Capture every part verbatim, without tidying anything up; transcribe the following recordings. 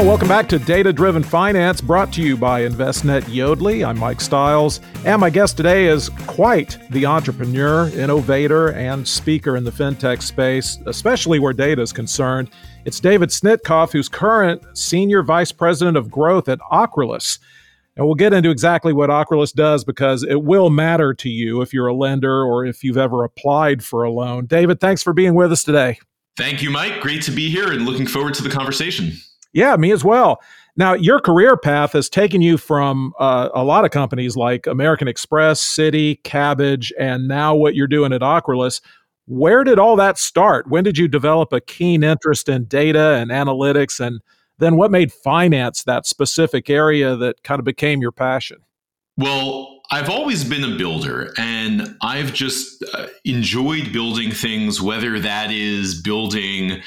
welcome back to Data Driven Finance, brought to you by Envestnet Yodlee. I'm Mike Stiles, and my guest today is quite the entrepreneur, innovator, and speaker in the fintech space, especially where data is concerned. It's David Snitkoff, who's current Senior Vice President of Growth at Ocrolus. And we'll get into exactly what Ocrolus does because it will matter to you if you're a lender or if you've ever applied for a loan. David, thanks for being with us today. Thank you, Mike. Great to be here and looking forward to the conversation. Yeah, me as well. Now, your career path has taken you from uh, a lot of companies like American Express, Citi, Kabbage, and now what you're doing at Ocrolus. Where did all that start? When did you develop a keen interest in data and analytics? And then what made finance that specific area that kind of became your passion? Well, I've always been a builder, and I've just uh, enjoyed building things, whether that is building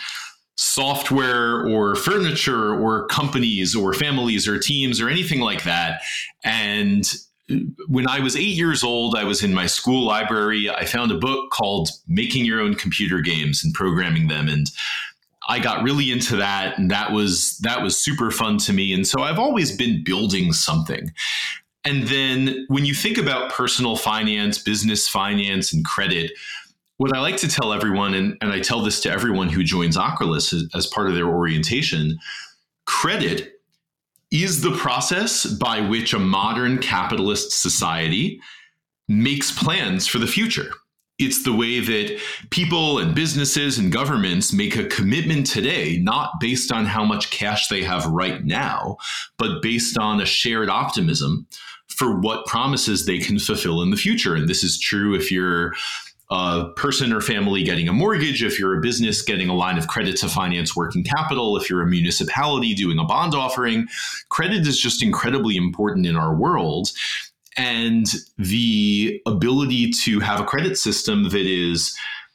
software or furniture or companies or families or teams or anything like that. And when I was eight years old, I was in my school library. I found a book called Making Your Own Computer Games and Programming Them. And I got really into that. And that was that was super fun to me. And so I've always been building something. And then when you think about personal finance, business finance, and credit, what I like to tell everyone, and, and I tell this to everyone who joins Ocrolus as, as part of their orientation, credit is the process by which a modern capitalist society makes plans for the future. It's the way that people and businesses and governments make a commitment today, not based on how much cash they have right now, but based on a shared optimism for what promises they can fulfill in the future. And this is true if you're a person or family getting a mortgage, if you're a business getting a line of credit to finance working capital, if you're a municipality doing a bond offering. Credit is just incredibly important in our world. And the ability to have a credit system that is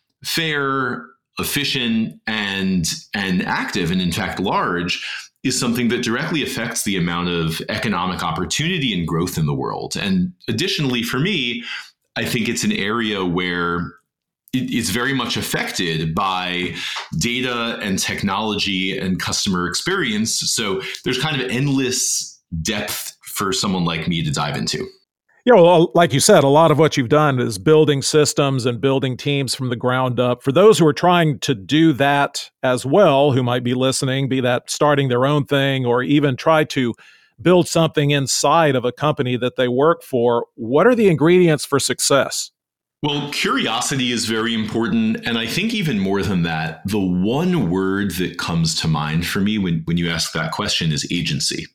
fair, efficient, and, and active, and in fact large, is something that directly affects the amount of economic opportunity and growth in the world. And additionally, for me, I think it's an area where it's very much affected by data and technology and customer experience. So there's kind of endless depth for someone like me to dive into. Yeah, well, like you said, a lot of what you've done is building systems and building teams from the ground up. For those who are trying to do that as well, who might be listening, be that starting their own thing or even try to build something inside of a company that they work for, what are the ingredients for success? Well, curiosity is very important. And I think even more than that, the one word that comes to mind for me when, when you ask that question is agency.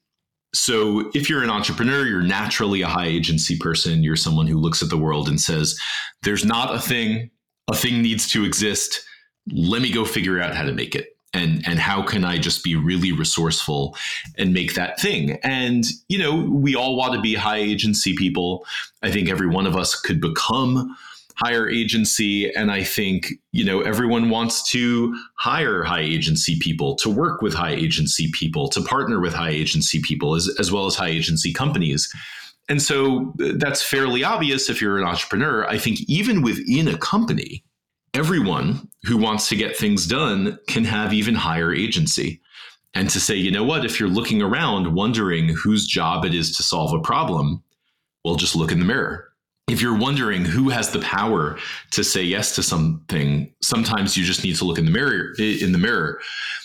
So if you're an entrepreneur, you're naturally a high agency person. You're someone who looks at the world and says, there's not a thing, a thing needs to exist. Let me go figure out how to make it. And, and how can I just be really resourceful and make that thing? And, you know, we all want to be high agency people. I think every one of us could become higher agency. And I think, you know, everyone wants to hire high agency people, to work with high agency people, to partner with high agency people, as, as well as high agency companies. And so that's fairly obvious if you're an entrepreneur. I think even within a company, everyone who wants to get things done can have even higher agency. And to say, you know what, if you're looking around wondering whose job it is to solve a problem, well, just look in the mirror. If you're wondering who has the power to say yes to something, sometimes you just need to look in the mirror, in the mirror.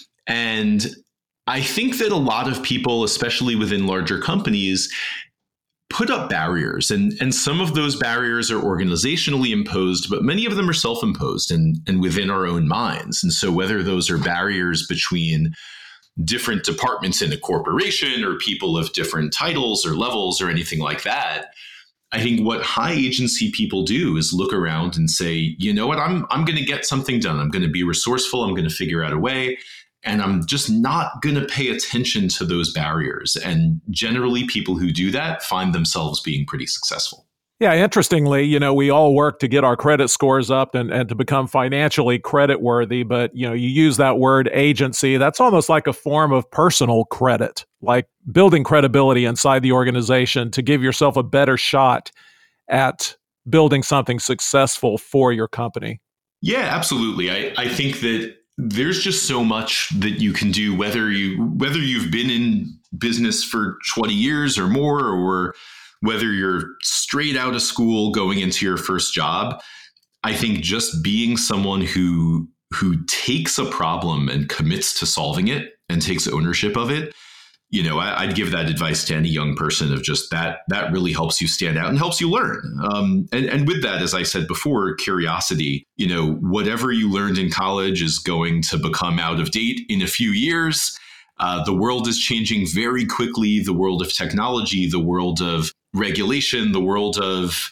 And I think that a lot of people, especially within larger companies, put up barriers, and, and some of those barriers are organizationally imposed, but many of them are self-imposed and, and within our own minds. And so whether those are barriers between different departments in a corporation or people of different titles or levels or anything like that, I think what high agency people do is look around and say, you know what, I'm I'm going to get something done. I'm going to be resourceful. I'm going to figure out a way. And I'm just not going to pay attention to those barriers. And generally, people who do that find themselves being pretty successful. Yeah, interestingly, you know, we all work to get our credit scores up and, and to become financially creditworthy. But, you know, you use that word agency, that's almost like a form of personal credit, like building credibility inside the organization to give yourself a better shot at building something successful for your company. Yeah, absolutely. I, I think that there's just so much that you can do, whether you whether you've been in business for twenty years or more, or whether you're straight out of school going into your first job. I think just being someone who who takes a problem and commits to solving it and takes ownership of it, you know, I, I'd give that advice to any young person of just that, that really helps you stand out and helps you learn. Um, and, and with that, as I said before, curiosity, you know, whatever you learned in college is going to become out of date in a few years. Uh, the world is changing very quickly. The world of technology, the world of regulation, the world of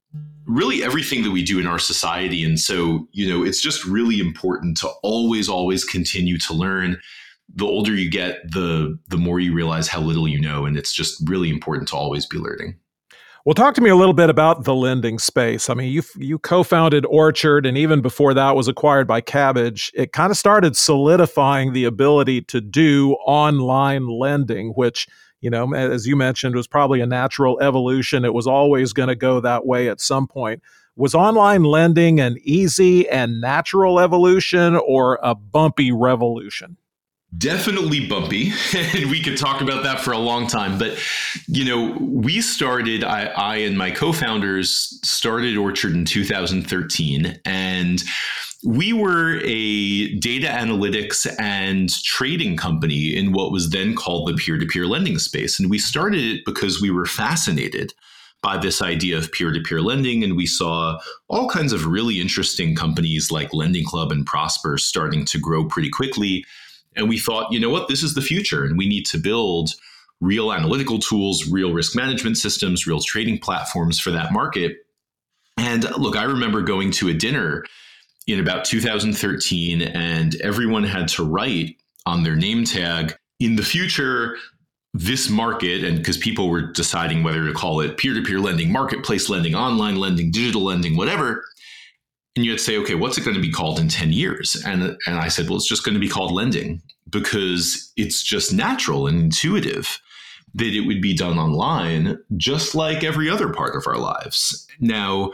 really everything that we do in our society. And so, you know, it's just really important to always, always continue to learn. The older you get, the the more you realize how little you know. And it's just really important to always be learning. Well, talk to me a little bit about the lending space. I mean, you you co-founded Orchard, and even before that was acquired by Kabbage, it kind of started solidifying the ability to do online lending, which, you know, as you mentioned, was probably a natural evolution. It was always going to go that way at some point. Was online lending an easy and natural evolution or a bumpy revolution? Definitely bumpy. And we could talk about that for a long time. But, you know, we started, I, I and my co-founders started Orchard in two thousand thirteen. And we were a data analytics and trading company in what was then called the peer-to-peer lending space. And we started it because we were fascinated by this idea of peer-to-peer lending. And we saw all kinds of really interesting companies like Lending Club and Prosper starting to grow pretty quickly. And we thought, you know what, this is the future. And we need to build real analytical tools, real risk management systems, real trading platforms for that market. And look, I remember going to a dinner in about two thousand thirteen, and everyone had to write on their name tag, in the future, this market, and because people were deciding whether to call it peer-to-peer lending, marketplace lending, online lending, digital lending, whatever. And you'd say, okay, what's it going to be called in ten years? And, and I said, well, it's just going to be called lending, because it's just natural and intuitive that it would be done online, just like every other part of our lives. Now,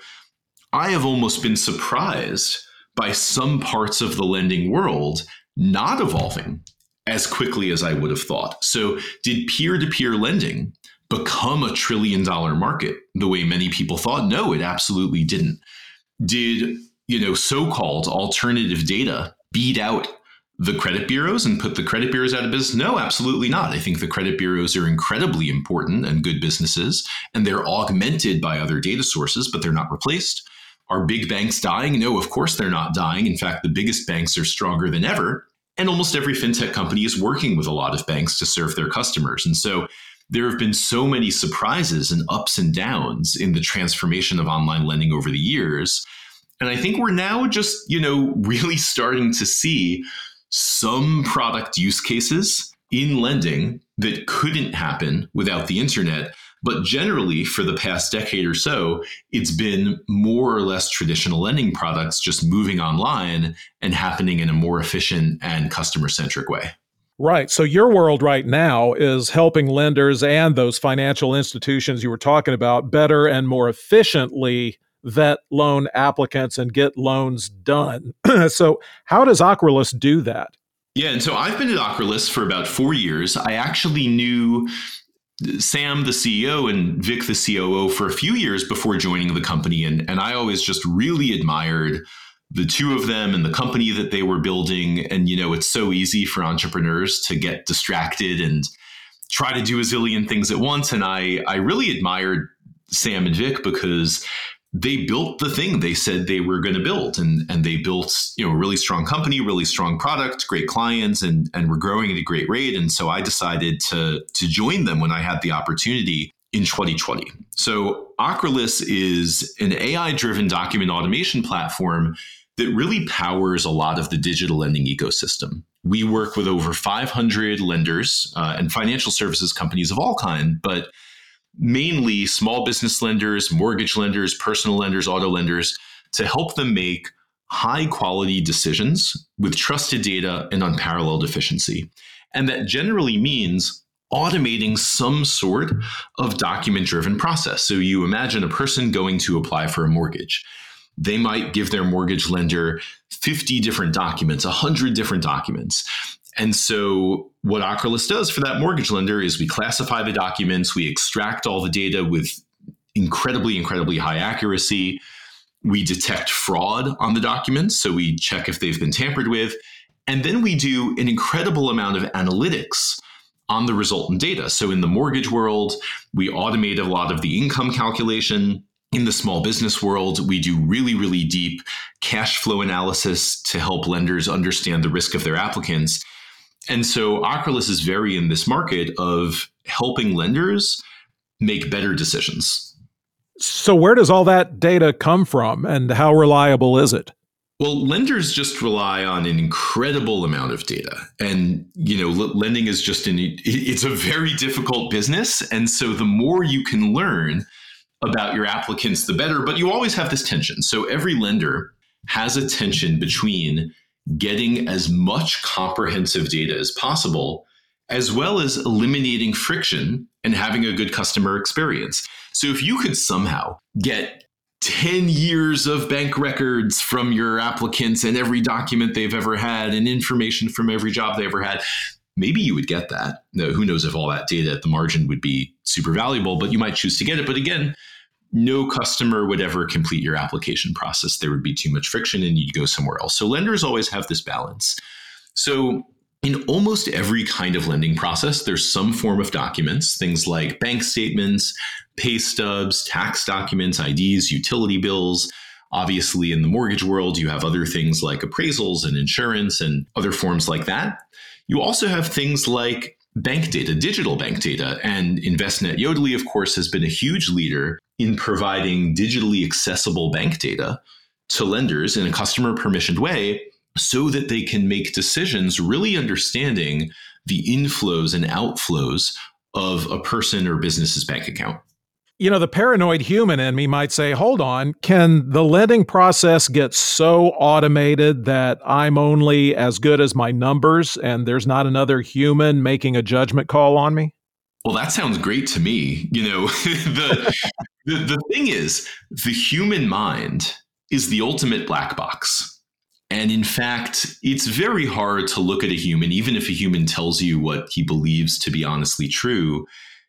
I have almost been surprised by some parts of the lending world not evolving as quickly as I would have thought. So did peer-to-peer lending become a trillion dollar market the way many people thought? No, it absolutely didn't. Did, you know, so-called alternative data beat out the credit bureaus and put the credit bureaus out of business? No, absolutely not. I think the credit bureaus are incredibly important and good businesses, and they're augmented by other data sources, but they're not replaced. Are big banks dying? No, of course they're not dying. In fact, the biggest banks are stronger than ever. And almost every fintech company is working with a lot of banks to serve their customers. And so there have been so many surprises and ups and downs in the transformation of online lending over the years. And I think we're now just, you know, really starting to see some product use cases in lending that couldn't happen without the internet. But generally, for the past decade or so, it's been more or less traditional lending products just moving online and happening in a more efficient and customer-centric way. Right. So your world right now is helping lenders and those financial institutions you were talking about better and more efficiently vet loan applicants and get loans done. So how does Ocrolus do that? Yeah, and so I've been at Ocrolus for about four years. I actually knew Sam, the C E O, and Vic, the C O O, for a few years before joining the company. And, and I always just really admired the two of them and the company that they were building. And, you know, it's so easy for entrepreneurs to get distracted and try to do a zillion things at once. And I, I really admired Sam and Vic because they built the thing they said they were going to build. And, and they built, you know, a really strong company, really strong product, great clients, and, and were growing at a great rate. And so I decided to, to join them when I had the opportunity in twenty twenty. So Ocrolus is an A I-driven document automation platform that really powers a lot of the digital lending ecosystem. We work with over five hundred lenders uh, and financial services companies of all kind, but mainly small business lenders, mortgage lenders, personal lenders, auto lenders, to help them make high quality decisions with trusted data and unparalleled efficiency. And that generally means automating some sort of document driven process. So you imagine a person going to apply for a mortgage. they might give their mortgage lender fifty different documents, one hundred different documents. And so what Ocrolus does for that mortgage lender is we classify the documents, we extract all the data with incredibly, incredibly high accuracy. We detect fraud on the documents, so we check if they've been tampered with. And then we do an incredible amount of analytics on the resultant data. So in the mortgage world, we automate a lot of the income calculation. In the small business world, we do really, really deep cash flow analysis to help lenders understand the risk of their applicants. And so Ocrolus is very in this market of helping lenders make better decisions. So where does all that data come from and how reliable is it? Well, lenders just rely on an incredible amount of data. And, you know, l- lending is just an, it's a very difficult business. And so the more you can learn about your applicants, the better. But you always have this tension. So every lender has a tension between getting as much comprehensive data as possible, as well as eliminating friction and having a good customer experience. So if you could somehow get ten years of bank records from your applicants and every document they've ever had and information from every job they ever had, maybe you would get that. Now, who knows if all that data at the margin would be super valuable, but you might choose to get it. But again, no customer would ever complete your application process. There would be too much friction and you'd go somewhere else. So lenders always have this balance. So in almost every kind of lending process, there's some form of documents, things like bank statements, pay stubs, tax documents, I Ds, utility bills. Obviously, in the mortgage world, you have other things like appraisals and insurance and other forms like that. You also have things like bank data, digital bank data. And Envestnet Yodlee, of course, has been a huge leader in providing digitally accessible bank data to lenders in a customer permissioned way so that they can make decisions really understanding the inflows and outflows of a person or business's bank account. You know, the paranoid human in me might say, hold on, can the lending process get so automated that I'm only as good as my numbers and there's not another human making a judgment call on me? Well, that sounds great to me. You know, the, the the thing is, the human mind is the ultimate black box. And in fact, it's very hard to look at a human, even if a human tells you what he believes to be honestly true,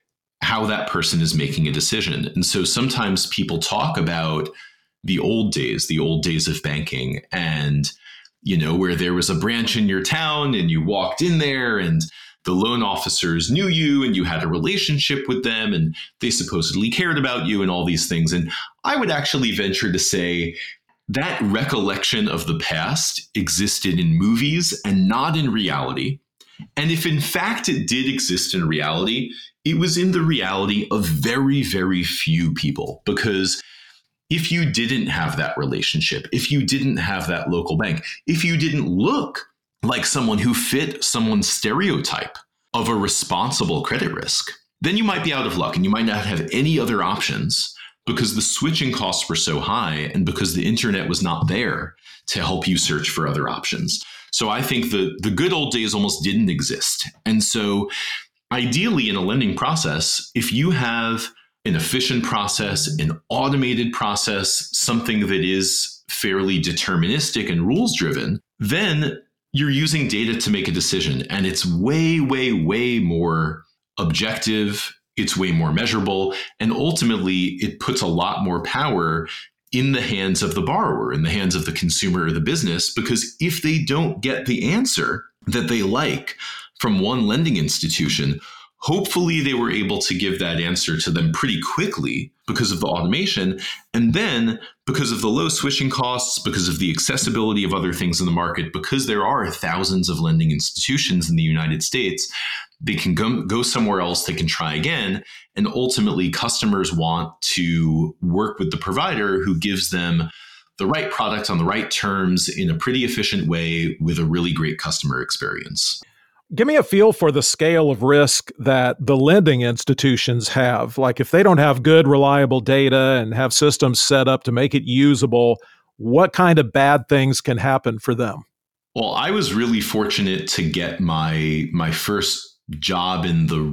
how that person is making a decision. And so sometimes people talk about the old days, the old days of banking, and, you know, where there was a branch in your town and you walked in there and the loan officers knew you and you had a relationship with them and they supposedly cared about you and all these things. And I would actually venture to say that recollection of the past existed in movies and not in reality. And if in fact it did exist in reality, it was in the reality of very, very few people. Because if you didn't have that relationship, if you didn't have that local bank, if you didn't look like someone who fit someone's stereotype of a responsible credit risk, then you might be out of luck and you might not have any other options because the switching costs were so high and because the internet was not there to help you search for other options. So I think the, the good old days almost didn't exist. And so ideally in a lending process, if you have an efficient process, an automated process, something that is fairly deterministic and rules driven, then you're using data to make a decision. And it's way, way, way more objective. It's way more measurable. And ultimately, it puts a lot more power in the hands of the borrower, in the hands of the consumer or the business, because if they don't get the answer that they like from one lending institution, hopefully they were able to give that answer to them pretty quickly because of the automation. And then because of the low switching costs, because of the accessibility of other things in the market, because there are thousands of lending institutions in the United States, they can go, go somewhere else, they can try again. And ultimately, customers want to work with the provider who gives them the right product on the right terms in a pretty efficient way with a really great customer experience. Give me a feel for the scale of risk that the lending institutions have. Like if they don't have good, reliable data and have systems set up to make it usable, what kind of bad things can happen for them? Well, I was really fortunate to get my my first job in the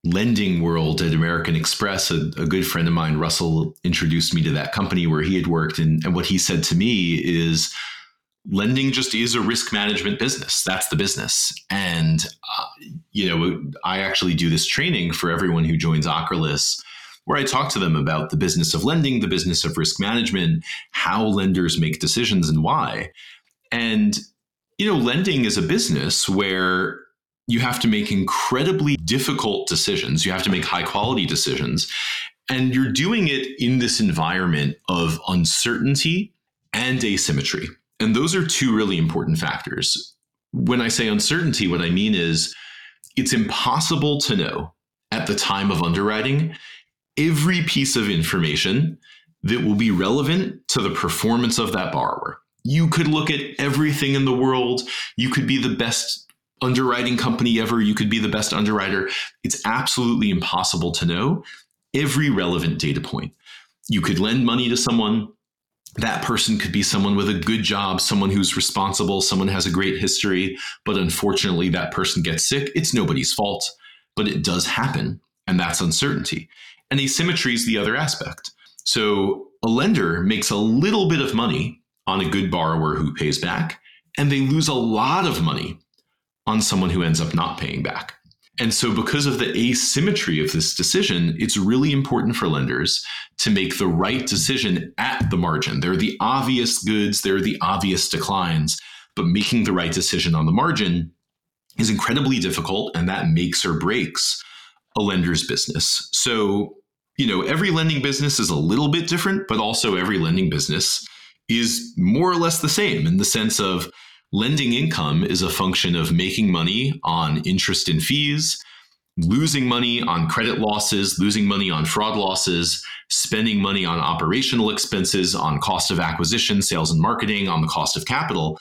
lending world at American Express, a, a good friend of mine, Russell, introduced me to that company where he had worked. And, and what he said to me is, lending just is a risk management business. That's the business. And, uh, you know, I actually do this training for everyone who joins Acrolis, where I talk to them about the business of lending, the business of risk management, how lenders make decisions and why. And, you know, lending is a business where you have to make incredibly difficult decisions. You have to make high quality decisions. And you're doing it in this environment of uncertainty and asymmetry. And those are two really important factors. When I say uncertainty, what I mean is it's impossible to know at the time of underwriting every piece of information that will be relevant to the performance of that borrower. You could look at everything in the world. You could be the best underwriting company ever. You could be the best underwriter. It's absolutely impossible to know every relevant data point. You could lend money to someone. That person could be someone with a good job, someone who's responsible, someone who has a great history, but unfortunately that person gets sick. It's nobody's fault, but it does happen, and that's uncertainty. And asymmetry is the other aspect. So a lender makes a little bit of money on a good borrower who pays back, and they lose a lot of money on someone who ends up not paying back. And so because of the asymmetry of this decision, it's really important for lenders to make the right decision at the margin. There are the obvious goods, there are the obvious declines, but making the right decision on the margin is incredibly difficult, and that makes or breaks a lender's business. So, you know, every lending business is a little bit different, but also every lending business is more or less the same in the sense of lending income is a function of making money on interest and fees, losing money on credit losses, losing money on fraud losses, spending money on operational expenses, on cost of acquisition, sales and marketing, on the cost of capital.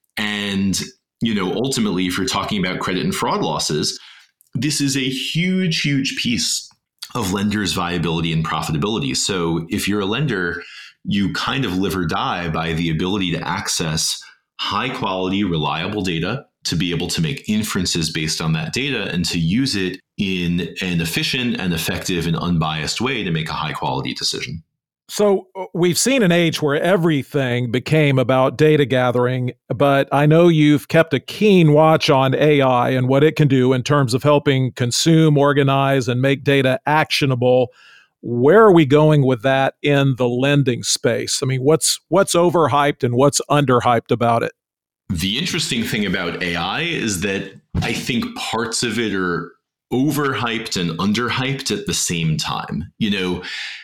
And, you know, ultimately, if you're talking about credit and fraud losses, this is a huge, huge piece of lenders' viability and profitability. So if you're a lender, you kind of live or die by the ability to access high quality, reliable data, to be able to make inferences based on that data and to use it in an efficient and effective and unbiased way to make a high quality decision. So we've seen an age where everything became about data gathering, but I know you've kept a keen watch on A I and what it can do in terms of helping consume, organize, and make data actionable. Where are we going with that in the lending space? I mean, what's what's overhyped and what's underhyped about it? The interesting thing about A I is that I think parts of it are overhyped and underhyped at the same time. You know,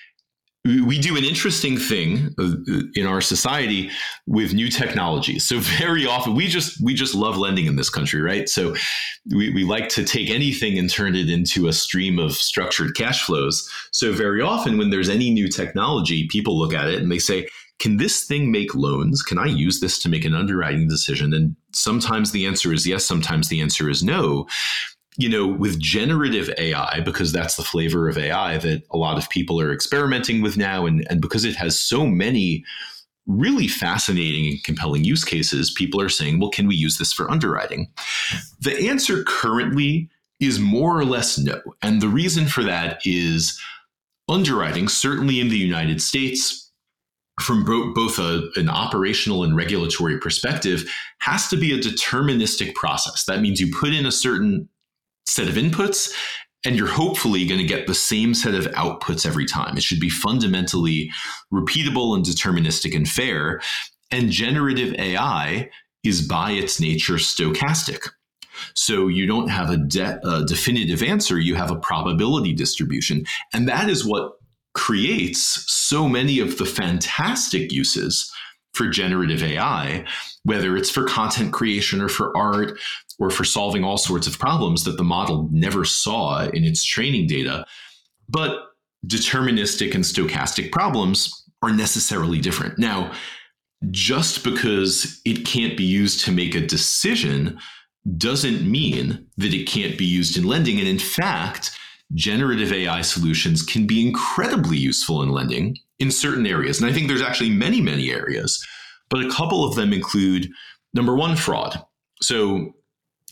we do an interesting thing in our society with new technologies. So very often we just we just love lending in this country, right? So we, we like to take anything and turn it into a stream of structured cash flows. So very often when there's any new technology, people look at it and they say, can this thing make loans? Can I use this to make an underwriting decision? And sometimes the answer is yes, sometimes the answer is no. You know, with generative A I, because that's the flavor of A I that a lot of people are experimenting with now, and, and because it has so many really fascinating and compelling use cases, people are saying, well, can we use this for underwriting? The answer currently is more or less no. And the reason for that is underwriting, certainly in the United States, from both a, an operational and regulatory perspective, has to be a deterministic process. That means you put in a certain set of inputs, and you're hopefully going to get the same set of outputs every time. It should be fundamentally repeatable and deterministic and fair. And generative A I is by its nature stochastic. So you don't have a, de- a definitive answer, you have a probability distribution. And that is what creates so many of the fantastic uses for generative A I, whether it's for content creation or for art, or for solving all sorts of problems that the model never saw in its training data. But deterministic and stochastic problems are necessarily different. Now, just because it can't be used to make a decision doesn't mean that it can't be used in lending. And in fact, generative A I solutions can be incredibly useful in lending in certain areas. And I think there's actually many, many areas, but a couple of them include, number one, fraud. So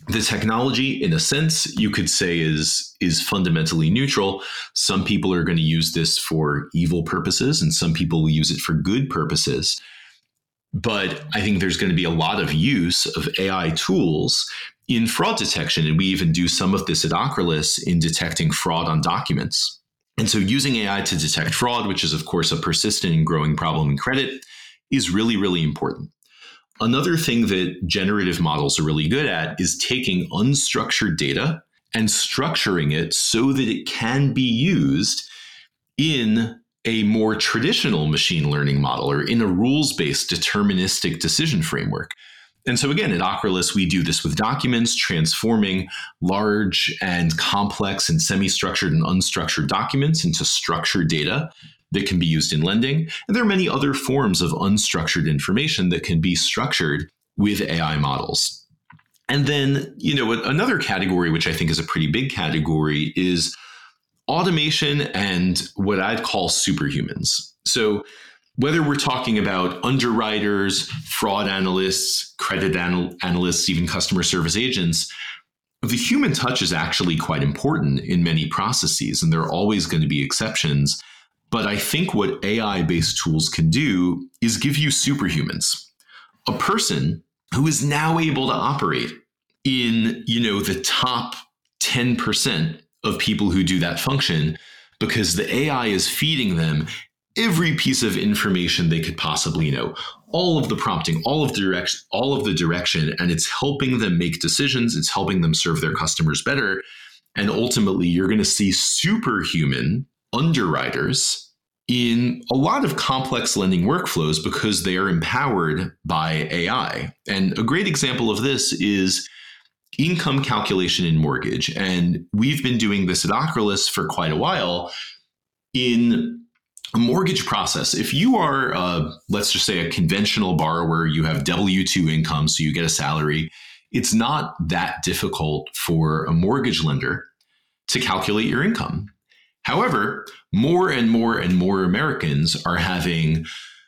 The technology, in a sense, you could say is, is fundamentally neutral. Some people are going to use this for evil purposes, and some people will use it for good purposes. But I think there's going to be a lot of use of A I tools in fraud detection. And we even do some of this at Ocrolus in detecting fraud on documents. And so using A I to detect fraud, which is, of course, a persistent and growing problem in credit, is really, really important. Another thing that generative models are really good at is taking unstructured data and structuring it so that it can be used in a more traditional machine learning model or in a rules-based deterministic decision framework. And so again, at Ocrolus, we do this with documents, transforming large and complex and semi-structured and unstructured documents into structured data that can be used in lending. And there are many other forms of unstructured information that can be structured with A I models. And then, you know, another category, which I think is a pretty big category, is automation and what I'd call superhumans. So whether we're talking about underwriters, fraud analysts, credit anal- analysts, even customer service agents, the human touch is actually quite important in many processes, and there are always going to be exceptions. But I think what A I-based tools can do is give you superhumans, a person who is now able to operate in, you know, the top ten percent of people who do that function, because the A I is feeding them every piece of information they could possibly know, all of the prompting, all of the direction, all of the direction, and it's helping them make decisions. It's helping them serve their customers better. And ultimately, you're going to see superhuman underwriters in a lot of complex lending workflows because they are empowered by A I. And a great example of this is income calculation in mortgage. And we've been doing this at Ocrolus for quite a while. In a mortgage process, if you are, uh, let's just say, a conventional borrower, you have W two income, so you get a salary, it's not that difficult for a mortgage lender to calculate your income. However, more and more and more Americans are having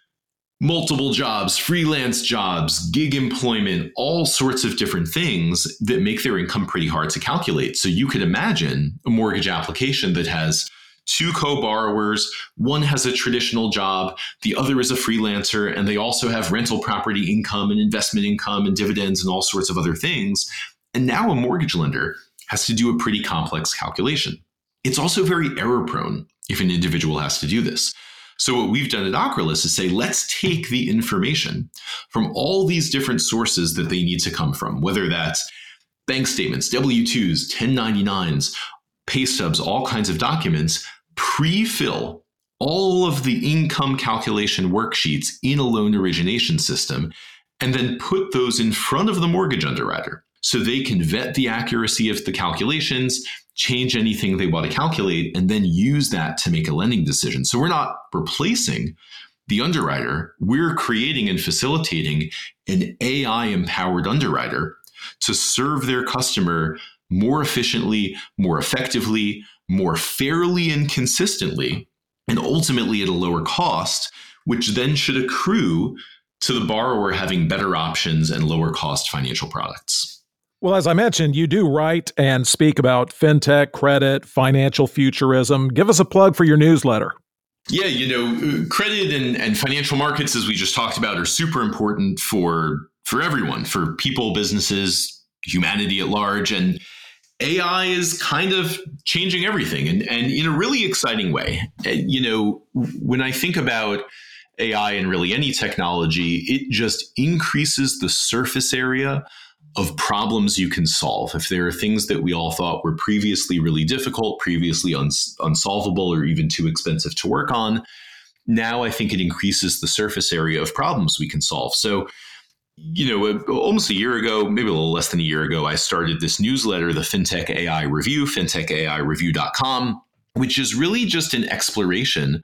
multiple jobs, freelance jobs, gig employment, all sorts of different things that make their income pretty hard to calculate. So you could imagine a mortgage application that has two co-borrowers. One has a traditional job, the other is a freelancer, and they also have rental property income and investment income and dividends and all sorts of other things. And now a mortgage lender has to do a pretty complex calculation. It's also very error prone if an individual has to do this. So what we've done at Ocrolus is say, let's take the information from all these different sources that they need to come from, whether that's bank statements, W two's, ten ninety-nines, pay stubs, all kinds of documents, pre-fill all of the income calculation worksheets in a loan origination system, and then put those in front of the mortgage underwriter so they can vet the accuracy of the calculations, change anything they want to calculate, and then use that to make a lending decision. So we're not replacing the underwriter. We're creating and facilitating an A I-empowered underwriter to serve their customer more efficiently, more effectively, more fairly and consistently, and ultimately at a lower cost, which then should accrue to the borrower having better options and lower cost financial products. Well, as I mentioned, you do write and speak about fintech, credit, financial futurism. Give us a plug for your newsletter. Yeah, you know, credit and, and financial markets, as we just talked about, are super important for, for everyone, for people, businesses, humanity at large. And A I is kind of changing everything, and, and in a really exciting way. You know, when I think about A I and really any technology, it just increases the surface area of problems you can solve. If there are things that we all thought were previously really difficult, previously uns- unsolvable, or even too expensive to work on, now I think it increases the surface area of problems we can solve. So, you know, almost a year ago, maybe a little less than a year ago, I started this newsletter, the FinTech A I Review, fintech A I review dot com, which is really just an exploration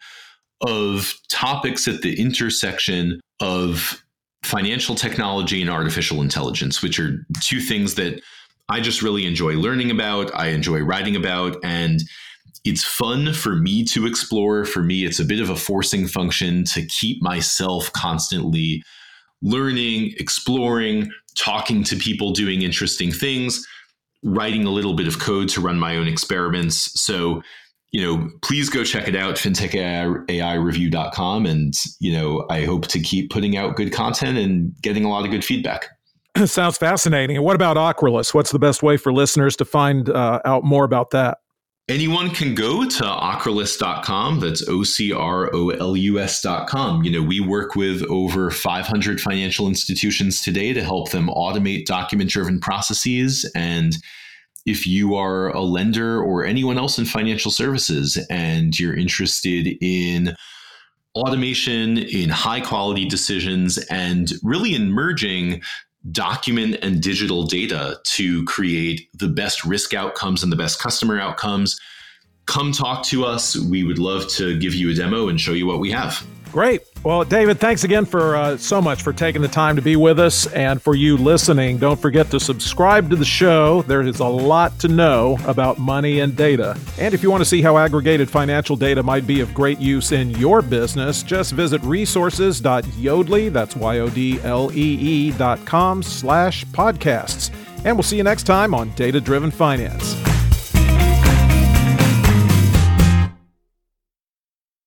of topics at the intersection of financial technology and artificial intelligence, which are two things that I just really enjoy learning about. I enjoy writing about, and it's fun for me to explore. For me, it's a bit of a forcing function to keep myself constantly learning, exploring, talking to people doing interesting things, writing a little bit of code to run my own experiments. So, you know, please go check it out, fintech A I review dot com. And, you know, I hope to keep putting out good content and getting a lot of good feedback. Sounds fascinating. And what about Ocrolus? What's the best way for listeners to find uh, out more about that? Anyone can go to ocrolus dot com. That's O C R O L U S dot com. You know, we work with over five hundred financial institutions today to help them automate document-driven processes. And if you are a lender or anyone else in financial services and you're interested in automation, in high-quality decisions, and really in merging document and digital data to create the best risk outcomes and the best customer outcomes, come talk to us. We would love to give you a demo and show you what we have. Great. Well, David, thanks again for uh, so much for taking the time to be with us. And for you listening, don't forget to subscribe to the show. There is a lot to know about money and data. And if you want to see how aggregated financial data might be of great use in your business, just visit resources dot yodlee, that's Y O D L E E dot com slash podcasts. And we'll see you next time on Data Driven Finance.